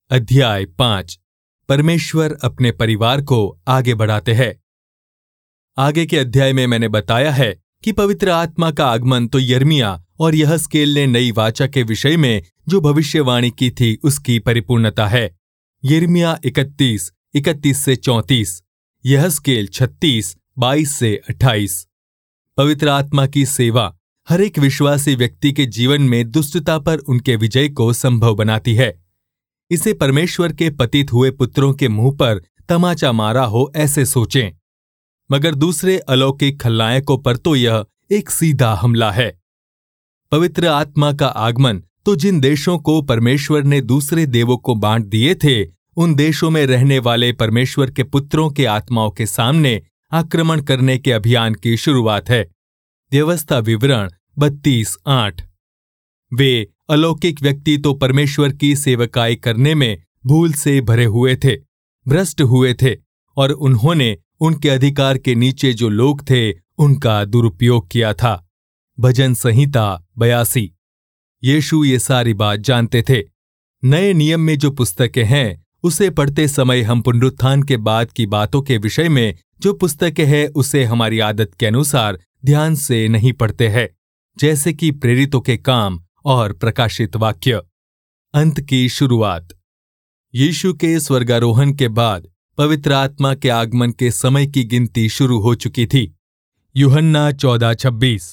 अध्याय 5। परमेश्वर अपने परिवार को आगे बढ़ाते हैं। आगे के अध्याय में मैंने बताया है कि पवित्र आत्मा का आगमन तो यिर्मयाह और यहज़केल ने नई वाचा के विषय में जो भविष्यवाणी की थी उसकी परिपूर्णता है। यिर्मयाह 31 से 34, यहज़केल 36 22 से 28। पवित्र आत्मा की सेवा हर एक विश्वासी व्यक्ति के जीवन में दुष्टता पर उनके विजय को संभव बनाती है। इसे परमेश्वर के पतित हुए पुत्रों के मुंह पर तमाचा मारा हो ऐसे सोचें, मगर दूसरे अलौकिक खलनायकों पर तो यह एक सीधा हमला है। पवित्र आत्मा का आगमन तो जिन देशों को परमेश्वर ने दूसरे देवों को बांट दिए थे, उन देशों में रहने वाले परमेश्वर के पुत्रों के आत्माओं के सामने आक्रमण करने के अभियान की शुरुआत है। व्यवस्था विवरण 32:8। वे अलौकिक व्यक्ति तो परमेश्वर की सेवकाई करने में भूल से भरे हुए थे, भ्रष्ट हुए थे, और उन्होंने उनके अधिकार के नीचे जो लोग थे उनका दुरुपयोग किया था। भजन संहिता 82। यीशु ये सारी बात जानते थे। नए नियम में जो पुस्तकें हैं उसे पढ़ते समय हम पुनरुत्थान के बाद की बातों के विषय में जो पुस्तकें हैं उसे हमारी आदत के अनुसार ध्यान से नहीं पढ़ते हैं, जैसे कि प्रेरितों के काम और प्रकाशित वाक्य। अंत की शुरुआत। यीशु के स्वर्गारोहण के बाद पवित्र आत्मा के आगमन के समय की गिनती शुरू हो चुकी थी। यूहन्ना 14:26,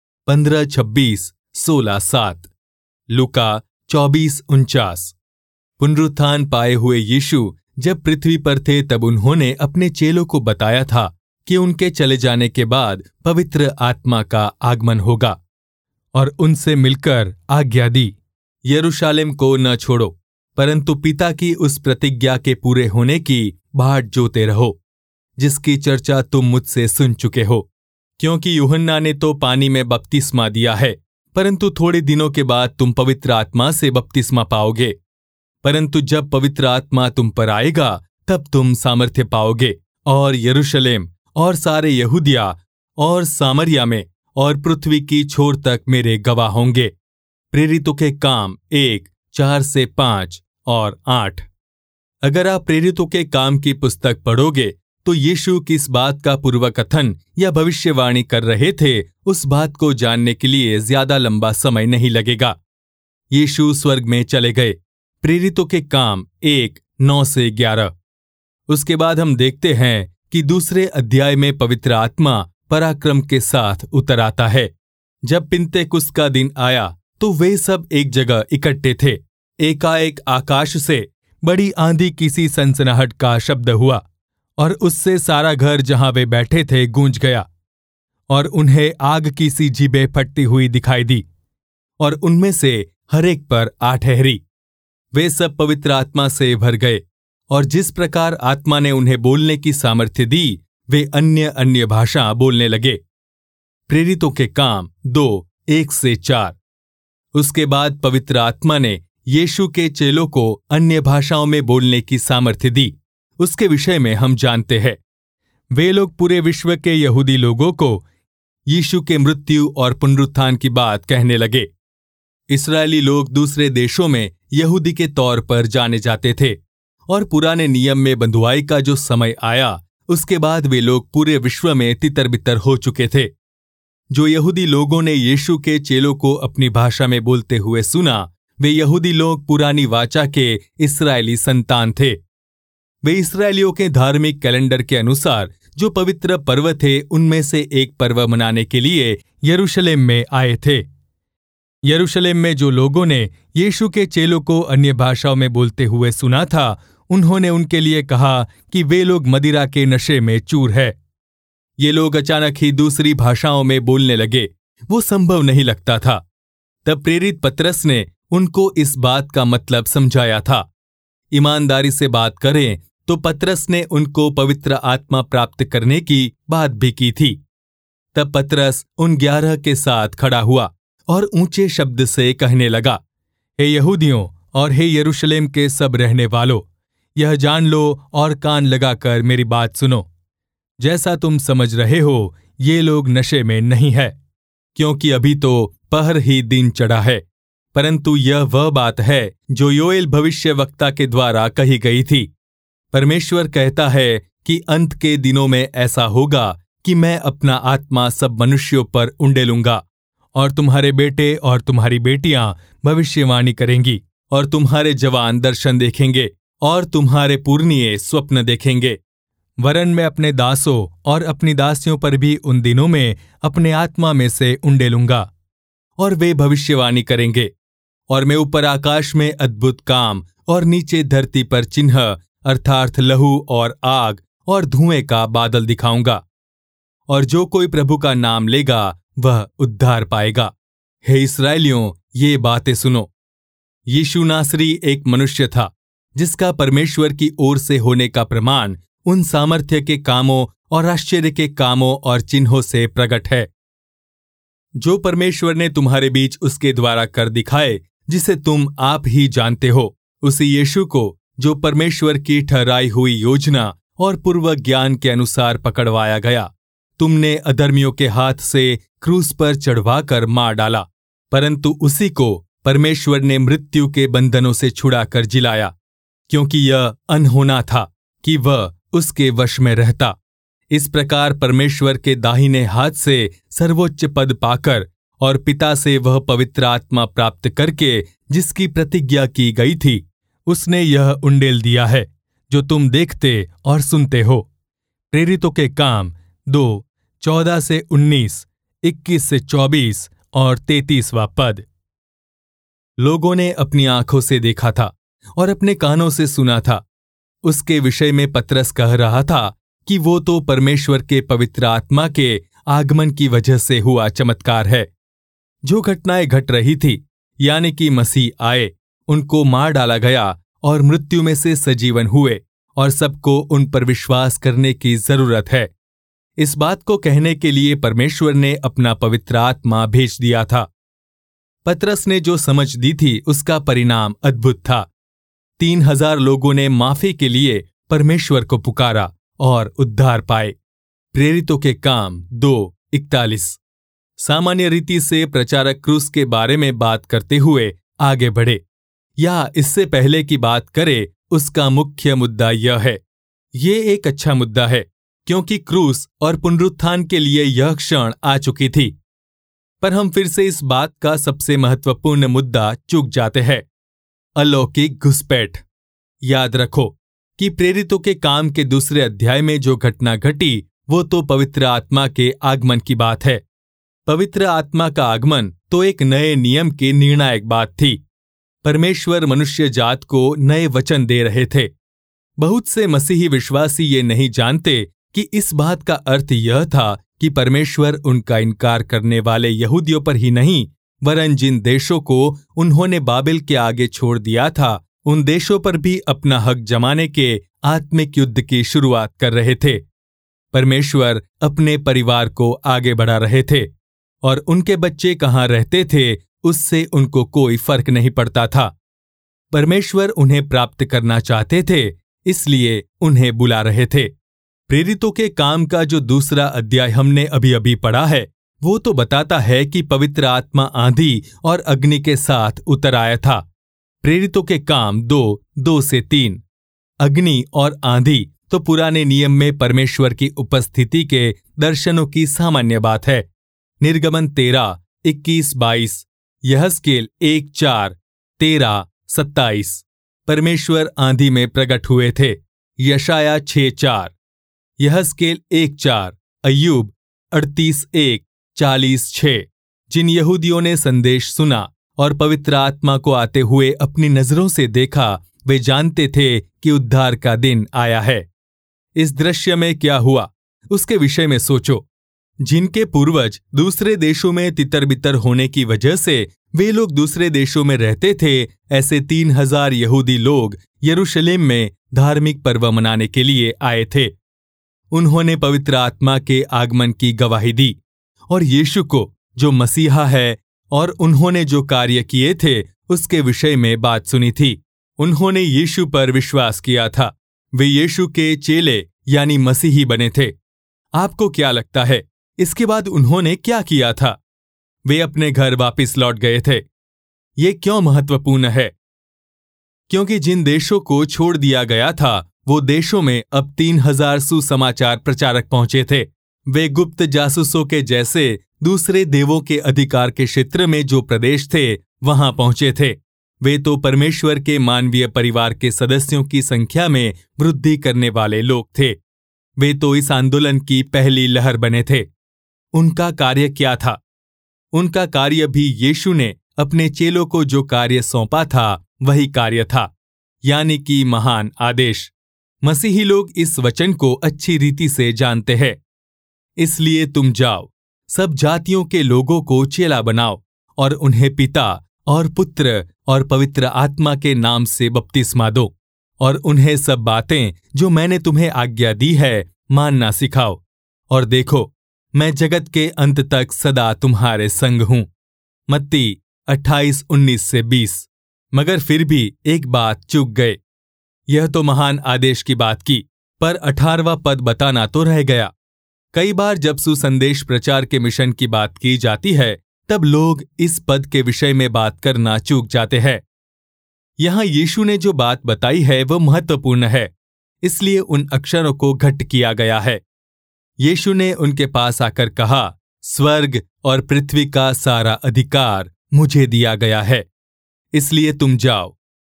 15:26, 16:7, लूका 24:49। पुनरुत्थान पाए हुए यीशु जब पृथ्वी पर थे तब उन्होंने अपने चेलों को बताया था कि उनके चले जाने के बाद पवित्र आत्मा का आगमन होगा, और उनसे मिलकर आज्ञा दी, यरूशलेम को न छोड़ो, परंतु पिता की उस प्रतिज्ञा के पूरे होने की बाट जोते रहो, जिसकी चर्चा तुम मुझसे सुन चुके हो। क्योंकि यूहन्ना ने तो पानी में बपतिस्मा दिया है, परंतु थोड़े दिनों के बाद तुम पवित्र आत्मा से बपतिस्मा पाओगे। परंतु जब पवित्र आत्मा तुम पर आएगा तब तुम सामर्थ्य पाओगे, और यरूशलेम और सारे यहूदिया और सामरिया में और पृथ्वी की छोर तक मेरे गवाह होंगे। प्रेरितों के काम 1:4-5 और 8। अगर आप प्रेरितों के काम की पुस्तक पढ़ोगे तो यीशु किस बात का पूर्वकथन या भविष्यवाणी कर रहे थे उस बात को जानने के लिए ज्यादा लंबा समय नहीं लगेगा। यीशु स्वर्ग में चले गए। प्रेरितों के काम 1:9-11। उसके बाद हम देखते हैं कि दूसरे अध्याय में पवित्र आत्मा पराक्रम के साथ उतर आता है। जब पिन्तेकुस्त का दिन आया तो वे सब एक जगह इकट्ठे थे। एकाएक आकाश से बड़ी आंधी किसी सनसनाहट का शब्द हुआ, और उससे सारा घर जहां वे बैठे थे गूंज गया, और उन्हें आग की सी जीभें फटती हुई दिखाई दी, और उनमें से हर एक पर आ ठहरी। वे सब पवित्र आत्मा से भर गए, और जिस प्रकार आत्मा ने उन्हें बोलने की सामर्थ्य दी वे अन्य भाषा बोलने लगे। प्रेरितों के काम 2:1-4। उसके बाद पवित्र आत्मा ने यीशु के चेलों को अन्य भाषाओं में बोलने की सामर्थ्य दी। उसके विषय में हम जानते हैं। वे लोग पूरे विश्व के यहूदी लोगों को यीशु के मृत्यु और पुनरुत्थान की बात कहने लगे। इस्राएली लोग दूसरे देशों में यहूदी के तौर पर जाने जाते थे, और पुराने नियम में बंधुआई का जो समय आया उसके बाद वे लोग पूरे विश्व में तितर-बितर हो चुके थे। जो यहूदी लोगों ने यीशु के चेलों को अपनी भाषा में बोलते हुए सुना, वे यहूदी लोग पुरानी वाचा के इस्राएली संतान थे। वे इस्राएलियों के धार्मिक कैलेंडर के अनुसार जो पवित्र पर्व थे उनमें से एक पर्व मनाने के लिए यरूशलेम में आए थे। यरूशलेम में जो लोगों ने यीशु के चेलों को अन्य भाषाओं में बोलते हुए सुना था, उन्होंने उनके लिए कहा कि वे लोग मदिरा के नशे में चूर है। ये लोग अचानक ही दूसरी भाषाओं में बोलने लगे। वो संभव नहीं लगता था। तब प्रेरित पतरस ने उनको इस बात का मतलब समझाया था। ईमानदारी से बात करें तो पतरस ने उनको पवित्र आत्मा प्राप्त करने की बात भी की थी। तब पतरस उन 11 के साथ खड़ा हुआ और ऊंचे शब्द से कहने लगा, हे यहूदियों और हे यरूशलेम के सब रहने वालों, यह जान लो और कान लगाकर मेरी बात सुनो। जैसा तुम समझ रहे हो ये लोग नशे में नहीं है, क्योंकि अभी तो पहर ही दिन चढ़ा है, परंतु यह वह बात है जो योएल भविष्यवक्ता के द्वारा कही गई थी। परमेश्वर कहता है कि अंत के दिनों में ऐसा होगा कि मैं अपना आत्मा सब मनुष्यों पर उंडेलूंगा, और तुम्हारे बेटे और तुम्हारी बेटियां भविष्यवाणी करेंगी, और तुम्हारे जवान दर्शन देखेंगे, और तुम्हारे पुरनिये स्वप्न देखेंगे। वरन मैं अपने दासों और अपनी दासियों पर भी उन दिनों में अपने आत्मा में से उंडेलूंगा, और वे भविष्यवाणी करेंगे। और मैं ऊपर आकाश में अद्भुत काम और नीचे धरती पर चिन्ह अर्थात लहू और आग और धुएं का बादल दिखाऊंगा। और जो कोई प्रभु का नाम लेगा वह उद्धार पाएगा। हे इस्राएलियों, ये बातें सुनो। यीशु नासरी एक मनुष्य था जिसका परमेश्वर की ओर से होने का प्रमाण उन सामर्थ्य के कामों और आश्चर्य के कामों और चिन्हों से प्रकट है जो परमेश्वर ने तुम्हारे बीच उसके द्वारा कर दिखाए, जिसे तुम आप ही जानते हो। उसी यीशु को जो परमेश्वर की ठहराई हुई योजना और पूर्व ज्ञान के अनुसार पकड़वाया गया, तुमने अधर्मियों के हाथ से क्रूस पर चढ़वाकर मार डाला, परंतु उसी को परमेश्वर ने मृत्यु के बंधनों से छुड़ाकर जिलाया, क्योंकि यह अनहोना था कि वह उसके वश में रहता। इस प्रकार परमेश्वर के दाहिने हाथ से सर्वोच्च पद पाकर और पिता से वह पवित्र आत्मा प्राप्त करके जिसकी प्रतिज्ञा की गई थी, उसने यह उंडेल दिया है जो तुम देखते और सुनते हो। प्रेरितों के काम 2:14-19, 21-24 और 33वां पद। लोगों ने अपनी आंखों से देखा था और अपने कानों से सुना था। उसके विषय में पतरस कह रहा था कि वो तो परमेश्वर के पवित्र आत्मा के आगमन की वजह से हुआ चमत्कार है। जो घटनाएं घट रही थी, यानी कि मसीह आए, उनको मार डाला गया और मृत्यु में से सजीवन हुए, और सबको उन पर विश्वास करने की जरूरत है। इस बात को कहने के लिए परमेश्वर ने अपना पवित्र आत्मा भेज दिया था। पतरस ने जो समझ दी थी उसका परिणाम अद्भुत था। 3000 लोगों ने माफी के लिए परमेश्वर को पुकारा और उद्धार पाए। प्रेरितों के काम 2:41। सामान्य रीति से प्रचारक क्रूस के बारे में बात करते हुए आगे बढ़े, या इससे पहले की बात करे, उसका मुख्य मुद्दा यह है। ये एक अच्छा मुद्दा है क्योंकि क्रूस और पुनरुत्थान के लिए यह क्षण आ चुकी थी। पर हम फिर से इस बात का सबसे महत्वपूर्ण मुद्दा चूक जाते हैं, अलौकिक घुसपैठ। याद रखो कि प्रेरितों के काम के 2 अध्याय में जो घटना घटी वो तो पवित्र आत्मा के आगमन की बात है। पवित्र आत्मा का आगमन तो एक नए नियम की निर्णायक बात थी। परमेश्वर मनुष्य जात को नए वचन दे रहे थे। बहुत से मसीही विश्वासी ये नहीं जानते कि इस बात का अर्थ यह था कि परमेश्वर उनका इनकार करने वाले यहूदियों पर ही नहीं, वरन जिन देशों को उन्होंने बाबिल के आगे छोड़ दिया था, उन देशों पर भी अपना हक जमाने के आत्मिक युद्ध की शुरुआत कर रहे थे। परमेश्वर अपने परिवार को आगे बढ़ा रहे थे और उनके बच्चे कहाँ रहते थे उससे उनको कोई फर्क नहीं पड़ता था। परमेश्वर उन्हें प्राप्त करना चाहते थे, इसलिए उन्हें बुला रहे थे। प्रेरितों के काम का जो 2 अध्याय हमने अभी अभी पढ़ा है वो तो बताता है कि पवित्र आत्मा आंधी और अग्नि के साथ उतर आया था। प्रेरितों के काम 2:2-3। अग्नि और आंधी तो पुराने नियम में परमेश्वर की उपस्थिति के दर्शनों की सामान्य बात है। निर्गमन 13:21-22, यहज़केल 1:4, 13:27। परमेश्वर आंधी में प्रकट हुए थे। यशाया 6:4, यहज़केल 1:4, अय्यूब 38:1, 40:6। जिन यहूदियों ने संदेश सुना और पवित्र आत्मा को आते हुए अपनी नजरों से देखा, वे जानते थे कि उद्धार का दिन आया है। इस दृश्य में क्या हुआ उसके विषय में सोचो। जिनके पूर्वज दूसरे देशों में तितर-बितर होने की वजह से वे लोग दूसरे देशों में रहते थे, ऐसे 3000 यहूदी लोग यरूशलेम में धार्मिक पर्व मनाने के लिए आए थे। उन्होंने पवित्र आत्मा के आगमन की गवाही दी और यीशु को जो मसीहा है और उन्होंने जो कार्य किए थे उसके विषय में बात सुनी थी। उन्होंने यीशु पर विश्वास किया था। वे यीशु के चेले यानी मसीही बने थे। आपको क्या लगता है इसके बाद उन्होंने क्या किया था? वे अपने घर वापस लौट गए थे। ये क्यों महत्वपूर्ण है? क्योंकि जिन देशों को छोड़ दिया गया था वो देशों में अब 3000 सुसमाचार प्रचारक पहुंचे थे। वे गुप्त जासूसों के जैसे दूसरे देवों के अधिकार के क्षेत्र में जो प्रदेश थे वहां पहुंचे थे। वे तो परमेश्वर के मानवीय परिवार के सदस्यों की संख्या में वृद्धि करने वाले लोग थे। वे तो इस आंदोलन की पहली लहर बने थे। उनका कार्य क्या था? उनका कार्य भी यीशु ने अपने चेलों को जो कार्य सौंपा था वही कार्य था, यानी कि महान आदेश। मसीही लोग इस वचन को अच्छी रीति से जानते हैं। इसलिए तुम जाओ, सब जातियों के लोगों को चेला बनाओ और उन्हें पिता और पुत्र और पवित्र आत्मा के नाम से बपतिस्मा दो और उन्हें सब बातें जो मैंने तुम्हें आज्ञा दी है मानना सिखाओ। और देखो, मैं जगत के अंत तक सदा तुम्हारे संग हूं। मत्ती 28:19-20। मगर फिर भी एक बात चूक गए। यह तो महान आदेश की बात की, पर 18वां पद बताना तो रह गया। कई बार जब सुसंदेश प्रचार के मिशन की बात की जाती है तब लोग इस पद के विषय में बात करना चूक जाते हैं। यहां यीशु ने जो बात बताई है वह महत्वपूर्ण है, इसलिए उन अक्षरों को घट किया गया है। यीशु ने उनके पास आकर कहा, स्वर्ग और पृथ्वी का सारा अधिकार मुझे दिया गया है, इसलिए तुम जाओ,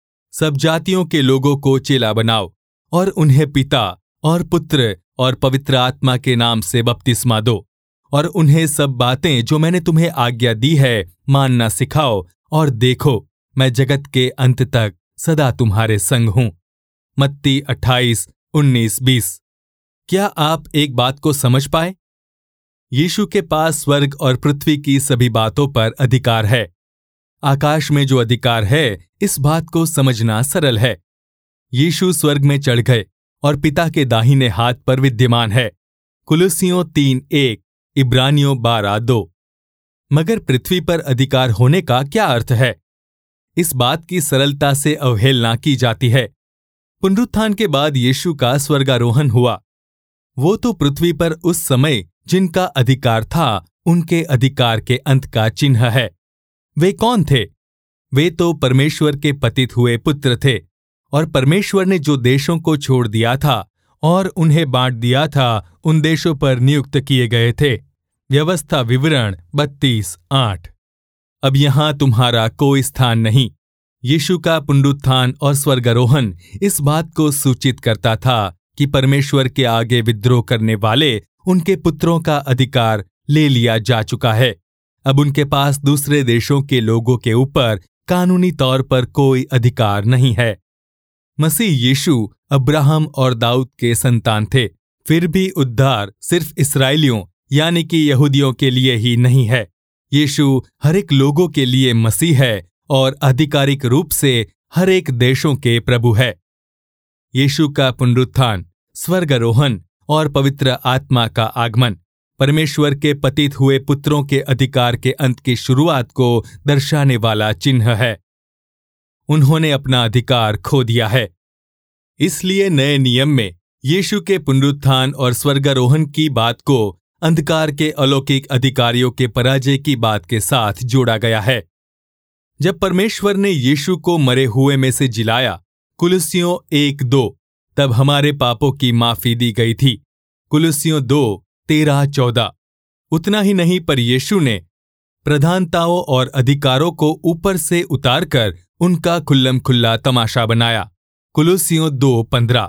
सब जातियों के लोगों को चेला बनाओ और उन्हें पिता और पुत्र और पवित्र आत्मा के नाम से बपतिस्मा दो और उन्हें सब बातें जो मैंने तुम्हें आज्ञा दी है मानना सिखाओ। और देखो, मैं जगत के अंत तक सदा तुम्हारे संग हूं। मत्ती 28:19-20। क्या आप एक बात को समझ पाए? यीशु के पास स्वर्ग और पृथ्वी की सभी बातों पर अधिकार है। आकाश में जो अधिकार है, इस बात को समझना सरल है। यीशु स्वर्ग में चढ़ गए और पिता के दाहिने हाथ पर विद्यमान है। कुलुस्सियों 3:1, इब्रानियों 12:2। मगर पृथ्वी पर अधिकार होने का क्या अर्थ है? इस बात की सरलता से अवहेलना की जाती है। पुनरुत्थान के बाद यीशु का स्वर्गारोहण हुआ। वो तो पृथ्वी पर उस समय जिनका अधिकार था उनके अधिकार के अंत का चिन्ह है। वे कौन थे? वे तो परमेश्वर के पतित हुए पुत्र थे और परमेश्वर ने जो देशों को छोड़ दिया था और उन्हें बांट दिया था उन देशों पर नियुक्त किए गए थे। व्यवस्था विवरण 32:8। अब यहां तुम्हारा कोई स्थान नहीं। यीशु का पुनरुत्थान और स्वर्गारोहण इस बात को सूचित करता था कि परमेश्वर के आगे विद्रोह करने वाले उनके पुत्रों का अधिकार ले लिया जा चुका है। अब उनके पास दूसरे देशों के लोगों के ऊपर कानूनी तौर पर कोई अधिकार नहीं है। मसीह यीशु अब्राहम और दाऊद के संतान थे, फिर भी उद्धार सिर्फ इस्राएलियों यानी कि यहूदियों के लिए ही नहीं है। यीशु हर एक लोगों के लिए मसीह है और आधिकारिक रूप से हर एक देशों के प्रभु है। यीशु का पुनरुत्थान, स्वर्गारोहण और पवित्र आत्मा का आगमन परमेश्वर के पतित हुए पुत्रों के अधिकार के अंत की शुरुआत को दर्शाने वाला चिन्ह है। उन्होंने अपना अधिकार खो दिया है। इसलिए नए नियम में यीशु के पुनरुत्थान और स्वर्गारोहण की बात को अंधकार के अलौकिक अधिकारियों के पराजय की बात के साथ जोड़ा गया है। जब परमेश्वर ने यीशु को मरे हुए में से जिलाया, कुलुस्सियों 1:2, तब हमारे पापों की माफी दी गई थी। कुलुस्सियों 2:13-14। उतना ही नहीं, पर यीशु ने प्रधानताओं और अधिकारों को ऊपर से उतारकर उनका खुल्लम खुल्ला तमाशा बनाया। कुलुस्सियों 2:15।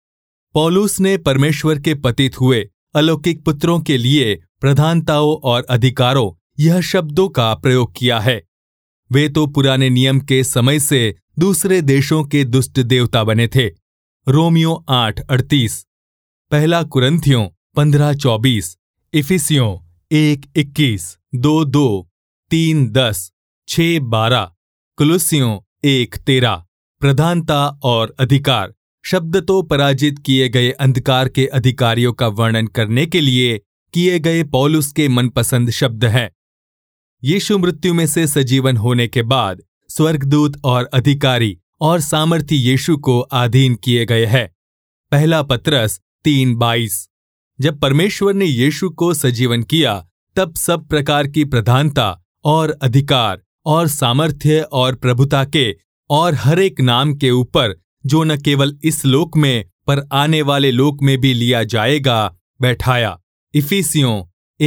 पौलुस ने परमेश्वर के पतित हुए अलौकिक पुत्रों के लिए प्रधानताओं और अधिकारों यह शब्दों का प्रयोग किया है। वे तो पुराने नियम के समय से दूसरे देशों के दुष्ट देवता बने थे। रोमियो 8:38, पहला कुरिन्थियों 15:24, इफिसियों 1:21, 2:2, 3:10, 6:12, कुलुस्सियों 1:13। प्रधानता और अधिकार शब्द तो पराजित किए गए अंधकार के अधिकारियों का वर्णन करने के लिए किए गए पौलुस के मनपसंद शब्द हैं। यीशु मृत्यु में से सजीवन होने के बाद स्वर्गदूत और अधिकारी और सामर्थी यीशु को अधीन किए गए हैं। पहला पत्रस 3:22। जब परमेश्वर ने यीशु को सजीवन किया तब सब प्रकार की प्रधानता और अधिकार और सामर्थ्य और प्रभुता के और हर एक नाम के ऊपर, जो न केवल इस लोक में पर आने वाले लोक में भी लिया जाएगा, बैठाया। इफिसियों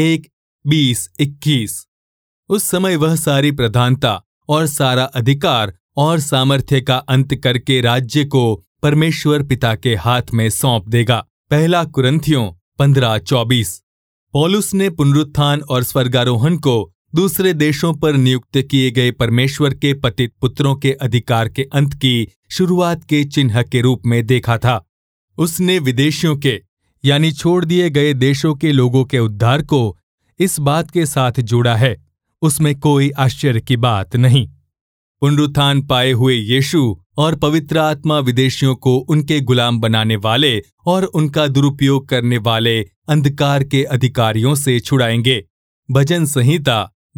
1:20-21। उस समय वह सारी प्रधानता और सारा अधिकार और सामर्थ्य का अंत करके राज्य को परमेश्वर पिता के हाथ में सौंप देगा। पहला कुरिन्थियों 15:24। पौलुस ने पुनरुत्थान और स्वर्गारोहण को दूसरे देशों पर नियुक्त किए गए परमेश्वर के पतित पुत्रों के अधिकार के अंत की शुरुआत के चिन्ह के रूप में देखा था। उसने विदेशियों के यानी छोड़ दिए गए देशों के लोगों के उद्धार को इस बात के साथ जोड़ा है। उसमें कोई आश्चर्य की बात नहीं। पुनरुत्थान पाए हुए यीशु और पवित्र आत्मा विदेशियों को उनके गुलाम बनाने वाले और उनका दुरुपयोग करने वाले अंधकार के अधिकारियों से छुड़ाएंगे। भजन संहिता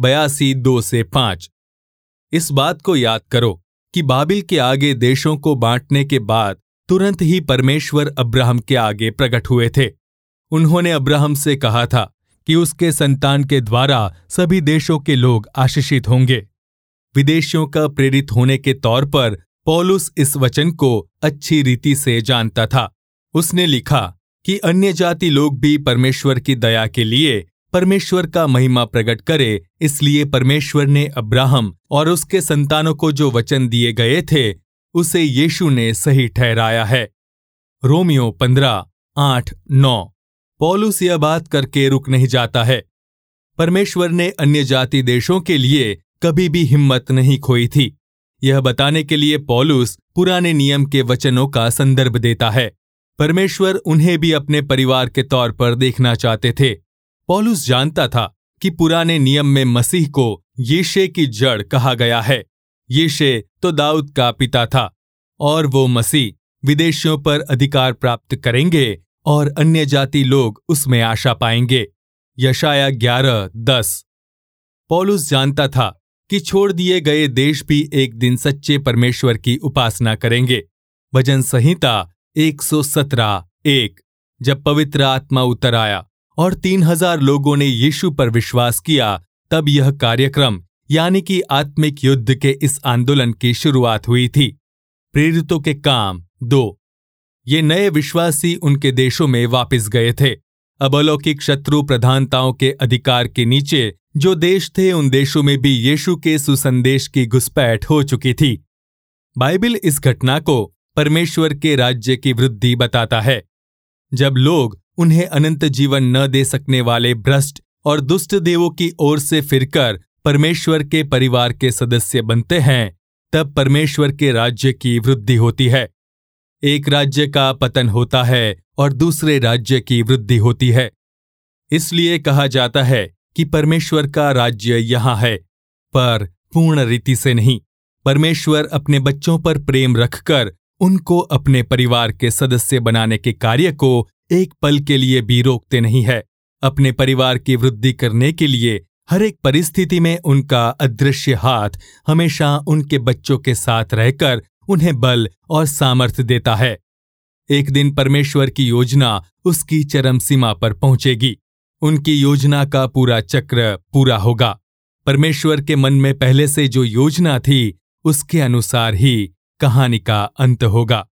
82:2-5। इस बात को याद करो कि बाबिल के आगे देशों को बांटने के बाद तुरंत ही परमेश्वर अब्राहम के आगे प्रकट हुए थे। उन्होंने अब्राहम से कहा था कि उसके संतान के द्वारा सभी देशों के लोग आशीषित होंगे। विदेशियों का प्रेरित होने के तौर पर पौलुस इस वचन को अच्छी रीति से जानता था। उसने लिखा कि अन्य जाति लोग भी परमेश्वर की दया के लिए परमेश्वर का महिमा प्रकट करे, इसलिए परमेश्वर ने अब्राहम और उसके संतानों को जो वचन दिए गए थे उसे यीशु ने सही ठहराया है। रोमियो 15:8-9। पौलुस यह बात करके रुक नहीं जाता है। परमेश्वर ने अन्य जाति देशों के लिए कभी भी हिम्मत नहीं खोई थी। यह बताने के लिए पौलुस पुराने नियम के वचनों का संदर्भ देता है। परमेश्वर उन्हें भी अपने परिवार के तौर पर देखना चाहते थे। पौलुस जानता था कि पुराने नियम में मसीह को यीशे की जड़ कहा गया है। यीशे तो दाऊद का पिता था और वो मसीह विदेशियों पर अधिकार प्राप्त करेंगे और अन्य जाति लोग उसमें आशा पाएंगे। यशाया 11:10। पौलुस जानता था कि छोड़ दिए गए देश भी एक दिन सच्चे परमेश्वर की उपासना करेंगे। भजन संहिता 117:1। जब पवित्र आत्मा उतर आया और 3000 लोगों ने यीशु पर विश्वास किया, तब यह कार्यक्रम यानी कि आत्मिक युद्ध के इस आंदोलन की शुरुआत हुई थी। प्रेरितों के काम 2। ये नए विश्वासी उनके देशों में वापस गए थे। अब अलौकिक शत्रु प्रधानताओं के अधिकार के नीचे जो देश थे, उन देशों में भी यीशु के सुसंदेश की घुसपैठ हो चुकी थी। बाइबिल इस घटना को परमेश्वर के राज्य की वृद्धि बताता है। जब लोग उन्हें अनंत जीवन न दे सकने वाले भ्रष्ट और दुष्ट देवों की ओर से फिरकर परमेश्वर के परिवार के सदस्य बनते हैं, तब परमेश्वर के राज्य की वृद्धि होती है। एक राज्य का पतन होता है और दूसरे राज्य की वृद्धि होती है। इसलिए कहा जाता है कि परमेश्वर का राज्य यहाँ है, पर पूर्ण रीति से नहीं। परमेश्वर अपने बच्चों पर प्रेम रखकर उनको अपने परिवार के सदस्य बनाने के कार्य को एक पल के लिए भी रोकते नहीं है। अपने परिवार की वृद्धि करने के लिए हर एक परिस्थिति में उनका अदृश्य हाथ हमेशा उनके बच्चों के साथ रहकर उन्हें बल और सामर्थ्य देता है। एक दिन परमेश्वर की योजना उसकी चरम सीमा पर पहुंचेगी। उनकी योजना का पूरा चक्र पूरा होगा। परमेश्वर के मन में पहले से जो योजना थी, उसके अनुसार ही कहानी का अंत होगा।